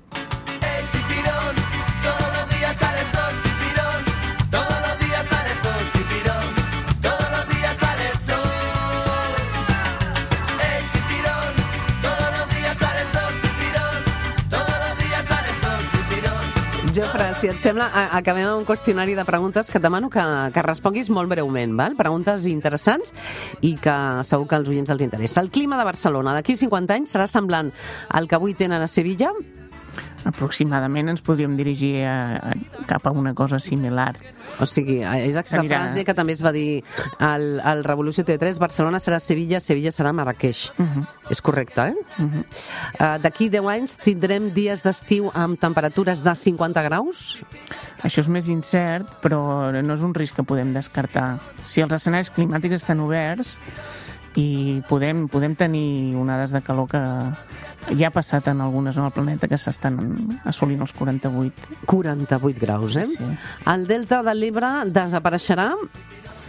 Jofre, si et sembla, acabem amb un qüestionari de preguntes que et demano que, que responguis molt breument, val? Preguntes interessants i que segur que als oients els interessa. El clima de Barcelona d'aquí cinquanta anys serà semblant al que avui tenen a Sevilla? Aproximadament ens podríem dirigir a, a, cap a una cosa similar. O sigui, és aquesta Anirà... frase que també es va dir al, al Revolució T V tres, Barcelona serà Sevilla, Sevilla serà Marrakeix. Uh-huh. És correcte, eh? Uh-huh. Uh, d'aquí deu anys tindrem dies d'estiu amb temperatures de cinquanta graus? Això és més incert, però no és un risc que podem descartar. Si els escenaris climàtics estan oberts, i podem, podem tenir onades de calor que ja ha passat en algunes zones del planeta que s'estan assolint els quaranta-vuit. quaranta-vuit graus, eh? Sí. El delta de l'Ebre desapareixerà?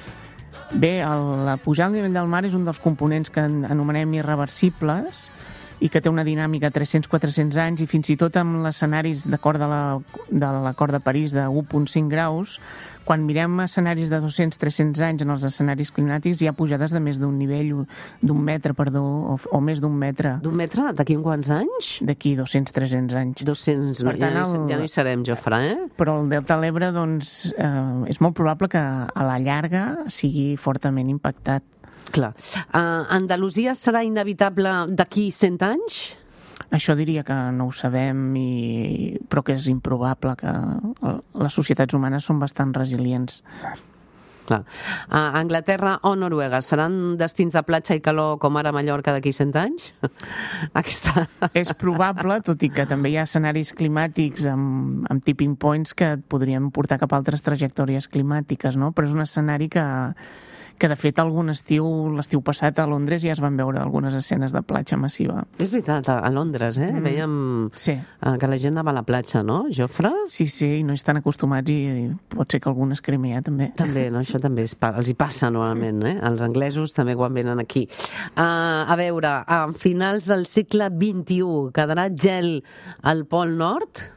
Bé, el, la pujada al nivell del mar és un dels components que anomenem irreversibles, i que té una dinàmica de tres-cents a quatre-cents anys, i fins i tot amb els escenaris d'acord de la- de l'acord de París de u coma cinc graus, quan mirem escenaris de dos-cents a tres-cents anys en els escenaris climàtics, hi ha pujades de més d'un nivell, d'un metre, perdó, o, o més d'un metre. D'un metre? D'aquí uns quants anys? D'aquí dos-cents a tres-cents anys. dos-cents, Per ja, tant, no hi, el- ja no hi serem, Jofre, eh? Però el Delta de l'Ebre, doncs, eh, és molt probable que a la llarga sigui fortament impactat. Clar. Uh, Andalusia serà inevitable d'aquí cent anys? Això diria que no ho sabem, i... però que és improbable, que el- les societats humanes són bastant resilients. Clar. A Anglaterra o Noruega seran destins de platja i calor com ara Mallorca d'aquí cent anys? Aquesta... És probable, tot i que també hi ha escenaris climàtics amb, amb tipping points que et podrien portar cap a altres trajectòries climàtiques, no? Però és un escenari que, que de fet, algun estiu, l'estiu passat a Londres ja es van veure algunes escenes de platja massiva. És veritat, a a Londres, eh? Mm. Veiem Sí. eh, que la gent anava a la platja, no, Jofre? Sí, sí, i no hi estan acostumats, i, i pot ser que algun es cremi ja, també. També, no? Això també es, pa- els hi passa normalment, eh? Els anglesos també quan venen aquí. Uh, a veure, a finals del segle vint-i-u quedarà gel al Pol Nord?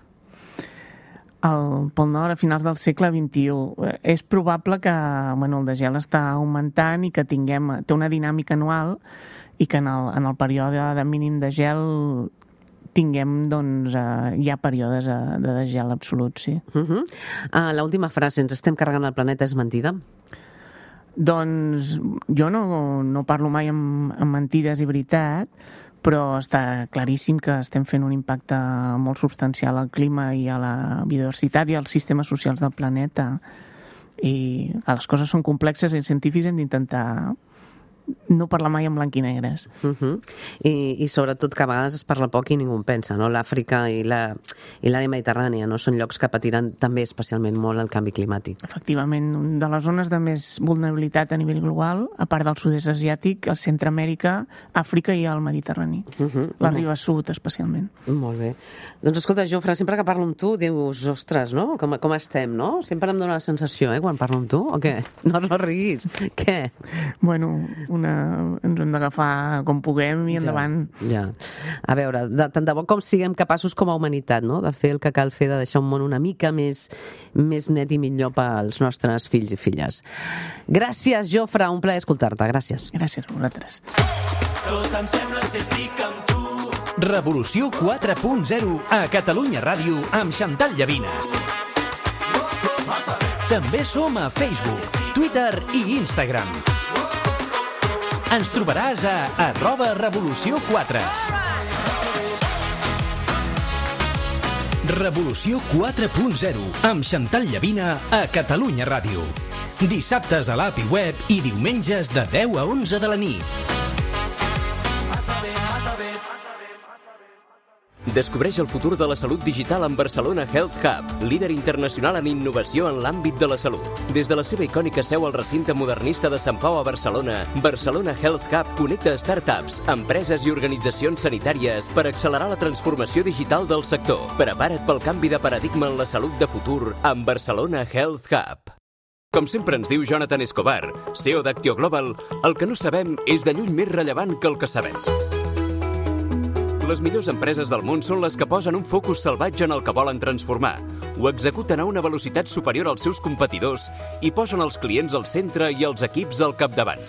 Al Pol Nord a finals del segle vint-i-u. Eh, És probable que bueno, el degel està augmentant i que tinguem, té una dinàmica anual, i que en el, en el període de mínim de gel tinguem, doncs, eh, hi ha períodes eh, de degel absolut, sí. Uh -huh. uh, L'última frase, ens estem carregant el planeta, és mentida? Doncs jo no, no parlo mai amb, amb mentides i veritat, però està claríssim que estem fent un impacte molt substancial al clima i a la biodiversitat i als sistemes socials del planeta. I que les coses són complexes, i els científics hem d'intentar no parlar mai en blanc i negres. Uh -huh. I, I sobretot que a vegades es parla poc i ningú en pensa, no? L'Àfrica i la- i l'àrea mediterrània, no? Són llocs que patiran també especialment molt el canvi climàtic. Efectivament, un de les zones de més vulnerabilitat a nivell global, a part del sud-est asiàtic, el Centreamèrica, Àfrica i el Mediterrani. Uh -huh. La riba sud, especialment. Molt bé. Doncs escolta, Jofre, sempre que parlo amb tu dius, ostres, no? Com, com estem, no? Sempre em dóna la sensació, eh, quan parlo amb tu, o què? No, no riguis. Què? Bueno, una... ens hem d'agafar com puguem i endavant. Ja, ja. A veure, de, tant de bo com siguem capaços com a humanitat, no?, de fer el que cal fer, de deixar un món una mica més, més net i millor pels nostres fills i filles. Gràcies, Jofre, un plaer escoltar-te. Gràcies. Gràcies a vosaltres. Tot em sembla si estic amb tu. Revolució quatre punt zero a Catalunya Ràdio amb Xantal Llavina. També som a Facebook, Twitter i Instagram. Ens trobaràs a arroba revolució quatre. Revolució quatre punt zero amb Xantal Llavina a Catalunya Ràdio. Dissabtes a l'A P I Web i diumenges de deu a onze de la nit. Descobreix el futur de la salut digital amb Barcelona Health Hub, líder internacional en innovació en l'àmbit de la salut. Des de la seva icònica seu al recinte modernista de Sant Pau a Barcelona, Barcelona Health Hub connecta startups, empreses i organitzacions sanitàries per accelerar la transformació digital del sector. Prepara't pel canvi de paradigma en la salut de futur amb Barcelona Health Hub. Com sempre ens diu Jonathan Escobar, C E O d'Actio Global, el que no sabem és de lluny més rellevant que el que sabem. Les millors empreses del món són les que posen un focus salvatge en el que volen transformar, ho executen a una velocitat superior als seus competidors i posen els clients al centre i els equips al capdavant.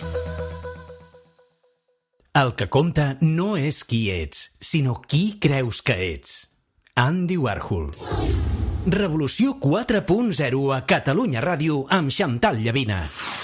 El que compta no és qui ets, sinó qui creus que ets. Andy Warhol. Revolució quatre punt zero a Catalunya Ràdio amb Xantal Llavina.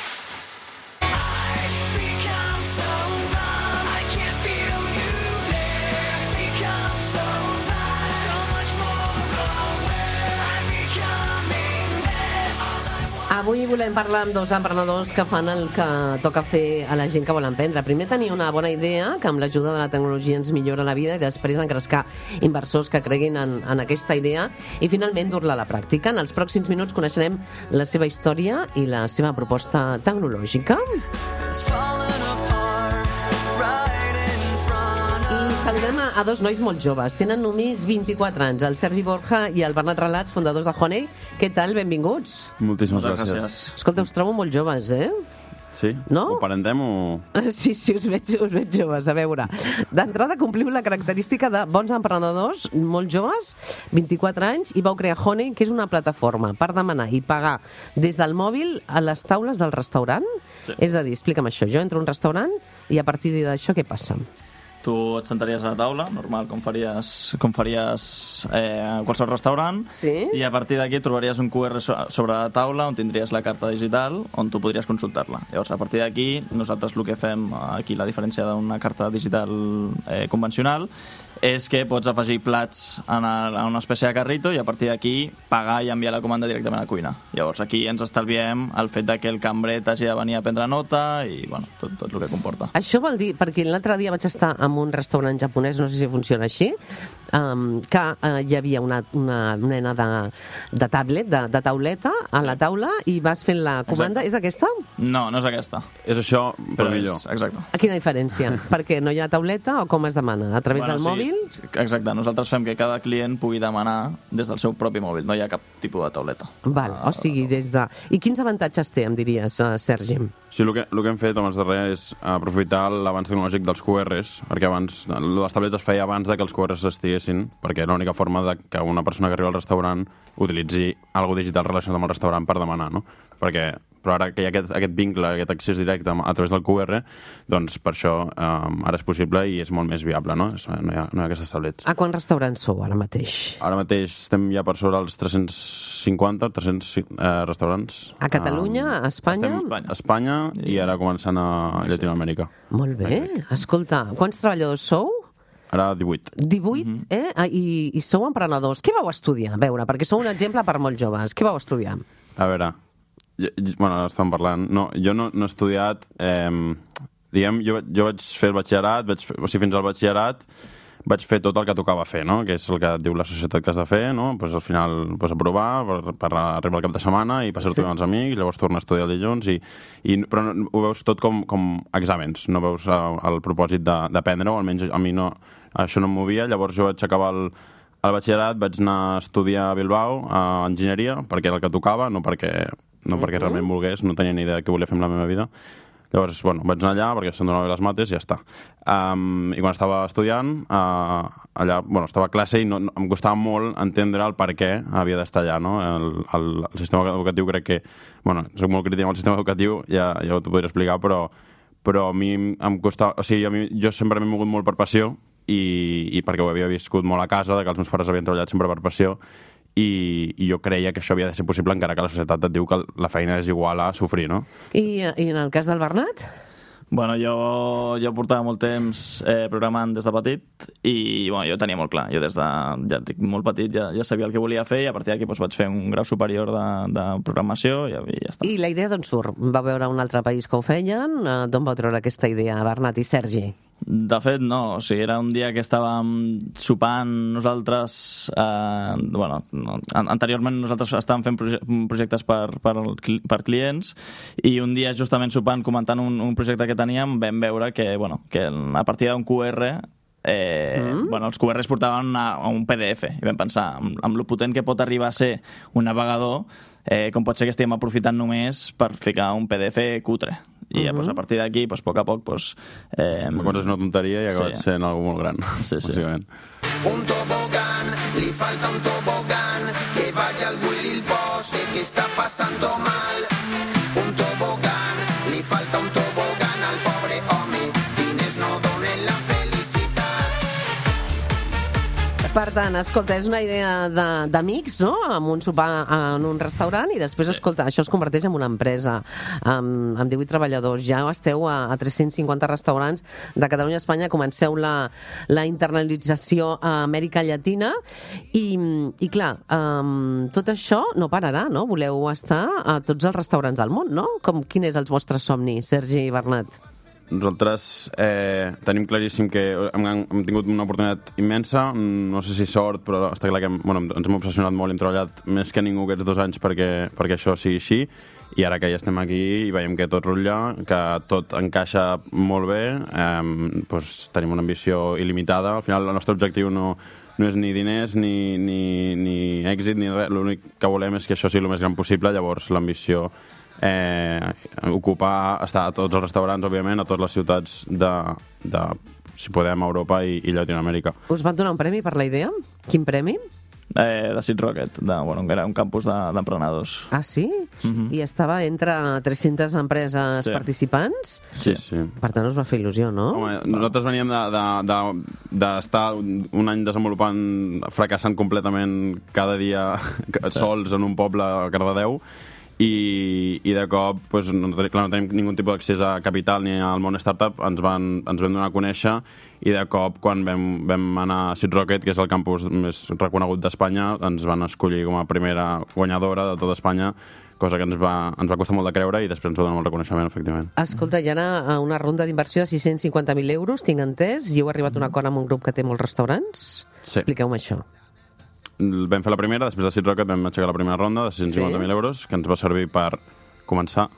Avui volem parlar amb dos emprenedors que fan el que toca fer a la gent que vol emprendre. Primer, tenir una bona idea que amb l'ajuda de la tecnologia ens millora la vida, i després engrescar inversors que creguin en, en aquesta idea i finalment dur-la a la pràctica. En els pròxims minuts coneixerem la seva història i la seva proposta tecnològica. I saludem a, a dos nois molt joves. Tenen només vint-i-quatre anys, el Sergi Borja i el Bernat Relats, fundadors de Honey. Què tal? Benvinguts. Moltíssimes gràcies. Escolta, us trobo molt joves, eh? Sí? No? Ho parentem o...? Sí, sí, us veig, us veig joves. A veure, d'entrada compliu la característica de bons emprenedors, molt joves, vint-i-quatre anys, i vau crear Honey, que és una plataforma per demanar i pagar des del mòbil a les taules del restaurant. Sí. És a dir, explica'm això, jo entro a un restaurant i a partir d'això què passa? Tu et sentaries a la taula, normal, com faries, com faries eh, a qualsevol restaurant, sí? I a partir d'aquí trobaries un Q R so- sobre la taula on tindries la carta digital on tu podries consultar-la. Llavors, a partir d'aquí, nosaltres el que fem aquí, la diferència d'una carta digital eh, convencional, és que pots afegir plats en, el, en una espècie de carrito i a partir d'aquí pagar i enviar la comanda directament a la cuina. Llavors, aquí ens estalviem el fet de que el cambrer t'hagi de venir a prendre nota i bueno, tot, tot el que comporta. Això vol dir, perquè l'altre dia vaig estar en un restaurant japonès, no sé si funciona així, um, que uh, hi havia una, una nena de, de tablet, de, de tauleta, a la taula, i vas fent la comanda. Exacte. És aquesta? No, no és aquesta. És això, però, Però millor. és, exacte. A quina diferència? Perquè no hi ha tauleta o com es demana? A través Bueno, del sí, mòbil? Exacte, nosaltres fem que cada client pugui demanar des del seu propi mòbil, no hi ha cap tipus de tauleta. Val, o sigui, des de... I quins avantatges té, em diries, uh, Sergi? Sí, el que, el que hem fet amb els darrers és aprofitar l'avanç tecnològic dels Q Rs, perquè abans, les tabletes es feia abans de que els Q Rs estiguessin, perquè era l'única forma de que una persona que arriba al restaurant utilitzi algo digital relacionat amb el restaurant per demanar, no? Perquè, però ara que hi ha aquest, aquest vincle, aquest accés directe a través del Q R, doncs per això um, ara és possible i és molt més viable, no? És, no, hi ha, no hi ha aquestes tablets. A quants restaurants sou ara mateix? Ara mateix estem ja per sobre els tres-cents cinquanta, tres-cents eh, restaurants. A Catalunya, a Espanya? Estem a Espanya i ara començant a Llatinoamèrica. Molt bé. Escolta, quants treballadors sou? Ara divuit. divuit, mm -hmm. eh? Ah, I, I sou emprenedors. Què vau estudiar? A veure, perquè sou un exemple per molts joves. Què vau estudiar? A veure, jo, jo, bueno, ara estem parlant. No, jo no, no he estudiat... Eh, diguem, jo, jo vaig fer el batxillerat, vaig fer, o sigui, fins al batxillerat vaig fer tot el que tocava fer, no? Que és el que et diu la societat que has de fer, no? Pues al final pues, aprovar per, per arribar al cap de setmana i passar-t'ho sí. amb els amics, llavors tornar a estudiar el dilluns, i, i, però no, ho veus tot com, com exàmens, no veus el, el propòsit d'aprendre, o almenys a mi no, això no em movia. Llavors jo vaig acabar el, el batxillerat, vaig anar a estudiar a Bilbao, a enginyeria, perquè era el que tocava, no perquè, no perquè realment volgués, no tenia ni idea de què volia fer amb la meva vida. Llavors, bueno, vaig anar allà perquè se'm donaven les mates i ja està. Um, I quan estava estudiant, uh, allà, bueno, estava a classe i no, no, em costava molt entendre el per què havia d'estar allà, no? El, el, el sistema educatiu crec que... Bueno, soc molt crític amb el sistema educatiu, ja, ja ho t'ho podria explicar, però, però a mi em costava... O sigui, a mi, jo sempre m'he mogut molt per passió i, i perquè ho havia viscut molt a casa, de que els meus pares havien treballat sempre per passió, I, i jo creia que això havia de ser possible encara que la societat et diu que la feina és igual a sofrir, no? I, i en el cas del Bernat? Bueno, jo, jo portava molt temps eh, programant des de petit i bueno, jo tenia molt clar. Jo des de ja dic, molt petit ja, ja sabia el que volia fer i a partir d'aquí doncs, vaig fer un grau superior de, de programació i, i ja està. I la idea d'on surt? Va veure un altre país que ho feien? D'on vau treure aquesta idea, Bernat i Sergi? De fet, no. O sigui, era un dia que estàvem sopant nosaltres... Eh, bueno, no, anteriorment nosaltres estàvem fent proje projectes per, per, per clients i un dia justament sopant, comentant un, un projecte que teníem, vam veure que, bueno, que a partir d'un Q R... Eh, mm. bueno, els Q Rs portaven a, a un P D F i vam pensar, amb, amb lo potent que pot arribar a ser un navegador, eh, com pot ser que estiguem aprofitant només per ficar un P D F cutre. I ja, uh -huh. pues, a partir d'aquí, pues, a poc a poc... Pues, eh, Comences una tonteria i acabes sí. sent algo molt gran, sí, sí. bàsicament. Un tobogán, li falta un tobogán, que vaya al Willy el Bosse, que está pasando mal. Un tobogán, li falta un tobogán al pobre home, diners no donen la felicitat. Per tant, escolta, és una idea d'amics, no?, amb un sopar en un restaurant i després, escolta, això es converteix en una empresa amb, amb divuit treballadors. Ja esteu a, a tres-cents cinquanta restaurants de Catalunya a Espanya, comenceu la, la internalització a Amèrica Llatina i, i clar, um, tot això no pararà, no? Voleu estar a tots els restaurants del món, no? Com, quin és el vostre somni, Sergi i Bernat? Nosaltres eh, tenim claríssim que hem, hem tingut una oportunitat immensa, no sé si sort, però està clar que hem, bueno, ens hem obsessionat molt i hem treballat més que ningú aquests dos anys perquè, perquè això sigui així, i ara que ja estem aquí i veiem que tot rutlla, que tot encaixa molt bé, eh, doncs tenim una ambició il·limitada. Al final el nostre objectiu no, no és ni diners ni, ni, ni èxit ni res, l'únic que volem és que això sigui el més gran possible, llavors l'ambició eh, ocupar, estar a tots els restaurants, òbviament, a totes les ciutats de, de si podem, Europa i, i Llatinoamèrica. Us van donar un premi per la idea? Quin premi? Eh, de Seed Rocket, de, bueno, que era un campus d'emprenedors. Ah, sí? Mhm. I estava entre tres-centes empreses Sí. participants? Sí, sí. Per tant, us va fer il·lusió, no? Home, nosaltres veníem d'estar de, de, de un, un any desenvolupant, fracassant completament cada dia sí. sols en un poble a Cardedeu, i, i de cop pues, no, clar, no tenim ningú tipus d'accés a capital ni al món startup, ens van, ens vam donar a conèixer, i de cop quan vam, vam anar a Seed Rocket, que és el campus més reconegut d'Espanya, ens van escollir com a primera guanyadora de tota Espanya, cosa que ens va, ens va costar molt de creure, i després ens va donar molt reconeixement, efectivament. Escolta, hi ha ara una ronda d'inversió de sis-cents cinquanta mil euros, tinc entès, i heu arribat a un acord amb un grup que té molts restaurants? Sí. Expliqueu-me això. Vam fer la primera, després de Seed Rocket vam aixecar la primera ronda de sis-cents cinquanta mil euros, que ens va servir per començar.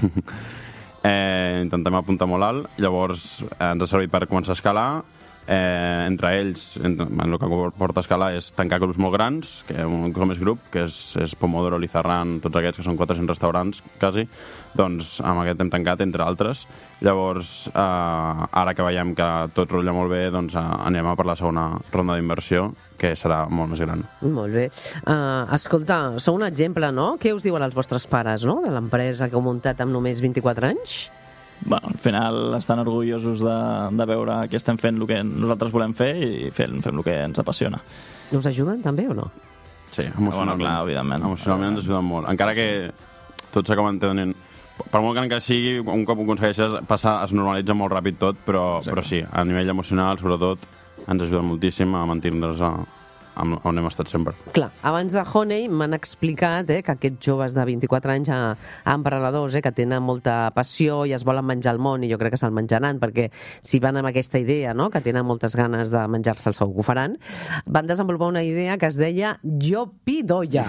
eh, intentem apuntar molt alt, llavors eh, ens ha servit per començar a escalar. Eh, entre ells, entre, el que porta a escalar és tancar grups molt grans, que un com és grup, que és, és Pomodoro, Lizarran, tots aquests, que són quatre-cents restaurants, quasi, doncs amb aquest hem tancat, entre altres. Llavors, eh, ara que veiem que tot rotlla molt bé, doncs eh, anem a per la segona ronda d'inversió, que serà molt més gran. Molt bé. Uh, escolta, sou un exemple, no? Què us diuen els vostres pares, no?, de l'empresa que heu muntat amb només vint-i-quatre anys? Bueno, al final estan orgullosos de, de veure que estem fent el que nosaltres volem fer i fem, fem el que ens apassiona. Us ajuden també o no? Sí, emocionalment. Bueno, clar, evidentment. Emocionalment ens ajuden molt. Encara que tots s'acaben tenint... Per molt que encara sigui, un cop ho aconsegueixes, passa, es normalitza molt ràpid tot, però, però sí, a nivell emocional, sobretot, ens ajuda moltíssim a mantenir-nos a, on hem estat sempre. Clar, abans de Honey m'han explicat eh, que aquests joves de vint-i-quatre anys a, a emprenedors eh, que tenen molta passió i es volen menjar el món, i jo crec que se'l menjaran, perquè si van amb aquesta idea, no?, que tenen moltes ganes de menjar-se'l, segur que ho faran, van desenvolupar una idea que es deia Jo Pidolla.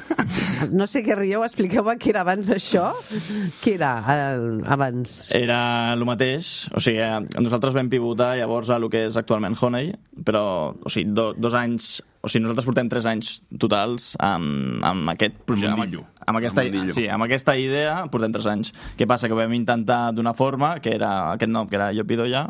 No sé què rieu, expliqueu-me què era abans això. Què era eh, abans? Era el mateix, o sigui, nosaltres vam pivotar llavors a lo que és actualment Honey, però, o sigui, do, dos anys... O sigui, nosaltres portem tres anys totals amb, amb aquest projecte. Amb, amb, aquesta, amb, sí, amb aquesta idea portem tres anys. Què passa? Que vam intentar d'una forma, que era aquest nom, que era Jo Pidolla,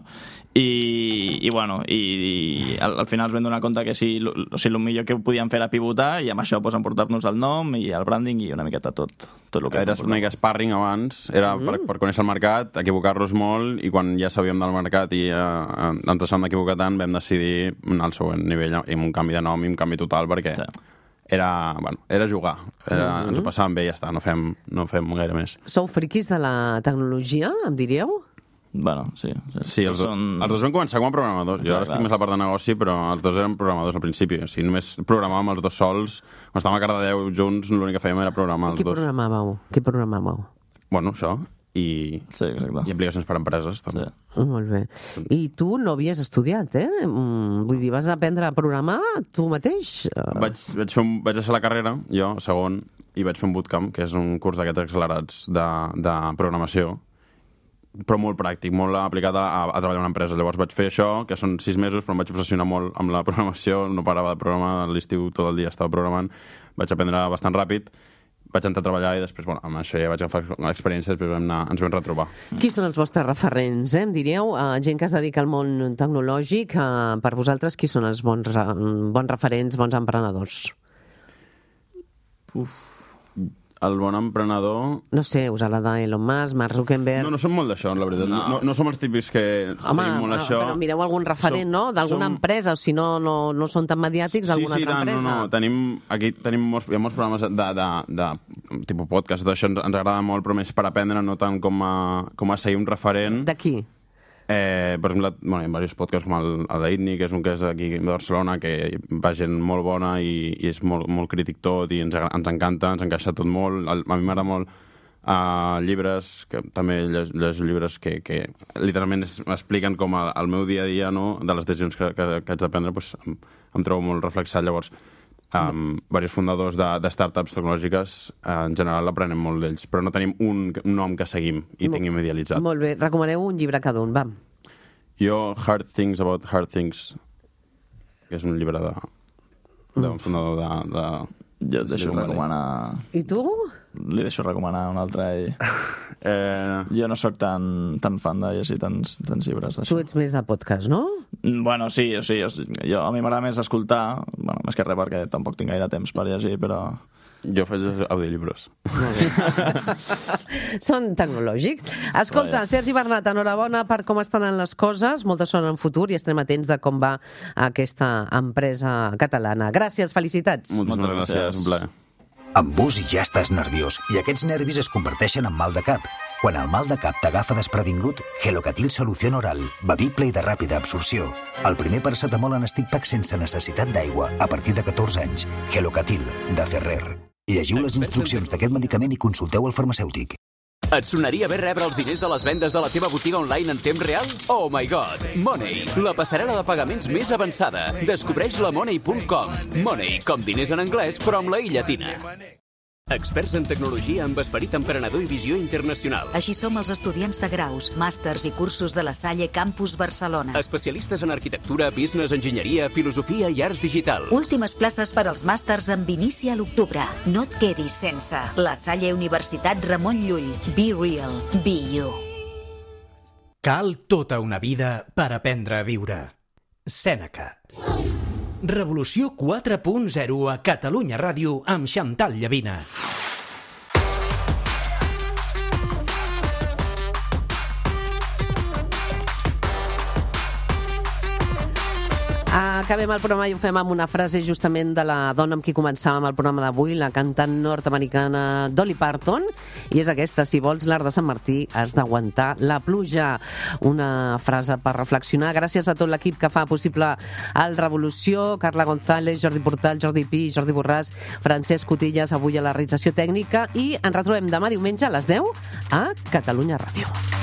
i, i bueno, i, i al, al final ens vam donar compte que sí, o sigui, el millor que podíem fer era pivotar, i amb això pues, emportar-nos el nom i el branding i una miqueta tot. tot el que era una mica sparring abans, era mm. per, per conèixer el mercat, equivocar-nos molt, i quan ja sabíem del mercat i uh, ens deixàvem d'equivocar tant, vam decidir anar al següent nivell amb un canvi de nom i un canvi total, perquè sí. era, bueno, era jugar, era, mm -hmm. ens ho passàvem bé i ja està, no fem, no fem gaire més. Sou friquis de la tecnologia, em diríeu? Bueno, sí. Sí, sí els, són... els dos vam començar com a programadors. Jo ara estic més a la part de negoci, però els dos eren programadors al principi. O sigui, només programàvem els dos sols. Quan estàvem a Cardedeu junts, l'únic que fèiem era programar els Qui dos. Programàveu? Què programàveu? Bueno, això. I, sí, exacte. I aplicacions per a empreses, també. Sí. Molt bé. I tu no havies estudiat, eh? Vull dir, vas aprendre a programar tu mateix? Vaig, vaig, fer un, vaig deixar la carrera, jo, segon, i vaig fer un bootcamp, que és un curs d'aquests accelerats de, de programació, però molt pràctic, molt aplicat a, a treballar en una empresa. Llavors vaig fer això, que són sis mesos, però em vaig obsessionar molt amb la programació, no parava de programar, a l'estiu tot el dia estava programant, vaig aprendre bastant ràpid, vaig entrar a treballar i després, bueno, amb això ja vaig agafar l'experiència, després vam anar, ens vam retrobar. Qui són els vostres referents, eh? Em diríeu, uh, gent que es dedica al món tecnològic, uh, per vosaltres, qui són els bons, uh, bons referents, bons emprenedors? Uf... El bon emprenedor... No sé, us agrada Elon Musk, Mark Zuckerberg... No, no som molt d'això, la veritat. No, no, no som els típics que Home, seguim molt això. Però mireu algun referent, som, no?, d'alguna som... empresa, o si no, no, no són tan mediàtics, sí, d'alguna sí, altra empresa. Sí, sí, no, no. Tenim, aquí tenim molts, hi ha molts programes de, de, de tipus podcast, tot això ens, ens agrada molt, però més per aprendre, no tant com a, com a seguir un referent. De qui? Eh, per exemple, bueno, hi ha diversos podcasts com el, el d'Itni, que és un que és aquí de Barcelona, que va gent molt bona i, i és molt, molt crític tot, i ens, ens encanta, ens encaixa tot molt. El, a mi m'agrada molt uh, llibres, que també llegeixo llibres que, que literalment es, expliquen com el, el meu dia a dia, no?, de les decisions que, que, que haig de prendre, doncs, em, em trobo molt reflexat. Llavors, um, diversos fundadors de, de startups tecnològiques, uh, en general aprenem molt d'ells, però no tenim un, un nom que seguim i Mo tinguem idealitzat. Molt bé, recomaneu un llibre cada un, va. Jo, Hard Things About Hard Things, que és un llibre de d'un fundador de... de jo et deixo recomanar... I tu? li deixo recomanar un altre. I... Eh... Jo no sóc tan, tan fan de llegir tants, tants llibres d'això. Tu ets més de podcast, no? Bueno, sí, o sigui, jo, jo, a mi m'agrada més escoltar, bueno, més que res perquè tampoc tinc gaire temps per llegir, però... Jo faig audiolibres. Són tecnològics. Escolta, Sergi Bernat, enhorabona per com estan les coses. Moltes són en futur i estem atents de com va aquesta empresa catalana. Gràcies, felicitats. Moltes, Moltes gràcies, gràcies, un plaer. Amb bus ja estàs nerviós i aquests nervis es converteixen en mal de cap. Quan el mal de cap t'agafa desprevingut, Gelocatil Solució Oral, bevible i de ràpida absorció. El primer paracetamol en stick pack sense necessitat d'aigua, a partir de catorze anys. Gelocatil, de Ferrer. Llegiu les instruccions d'aquest medicament i consulteu el farmacèutic. Et sonaria bé rebre els diners de les vendes de la teva botiga online en temps real? Oh my god! Money, la passarel·la de pagaments més avançada. Descobreix la money punt com. Money, com diners en anglès, però amb la i llatina. Experts en tecnologia amb esperit emprenedor i visió internacional. Així som els estudiants de graus, màsters i cursos de la Salle Campus Barcelona. Especialistes en arquitectura, business, enginyeria, filosofia i arts digitals. Últimes places per als màsters amb inici a l'octubre. No et quedis sense. La Salle Universitat Ramon Llull. Be real. Be you. Cal tota una vida per aprendre a viure. Sèneca. Revolució quatre punt zero a Catalunya Ràdio amb Xantal Llavina. Acabem el programa i ho fem amb una frase justament de la dona amb qui començàvem el programa d'avui, la cantant nord-americana Dolly Parton, i és aquesta: si vols l'art de Sant Martí has d'aguantar la pluja. Una frase per reflexionar. Gràcies a tot l'equip que fa possible el Revolució, Carla González, Jordi Portal, Jordi Pi, Jordi Borràs, Francesc Cotillas avui a la realització tècnica, i ens retrobem demà diumenge a les deu a Catalunya Ràdio.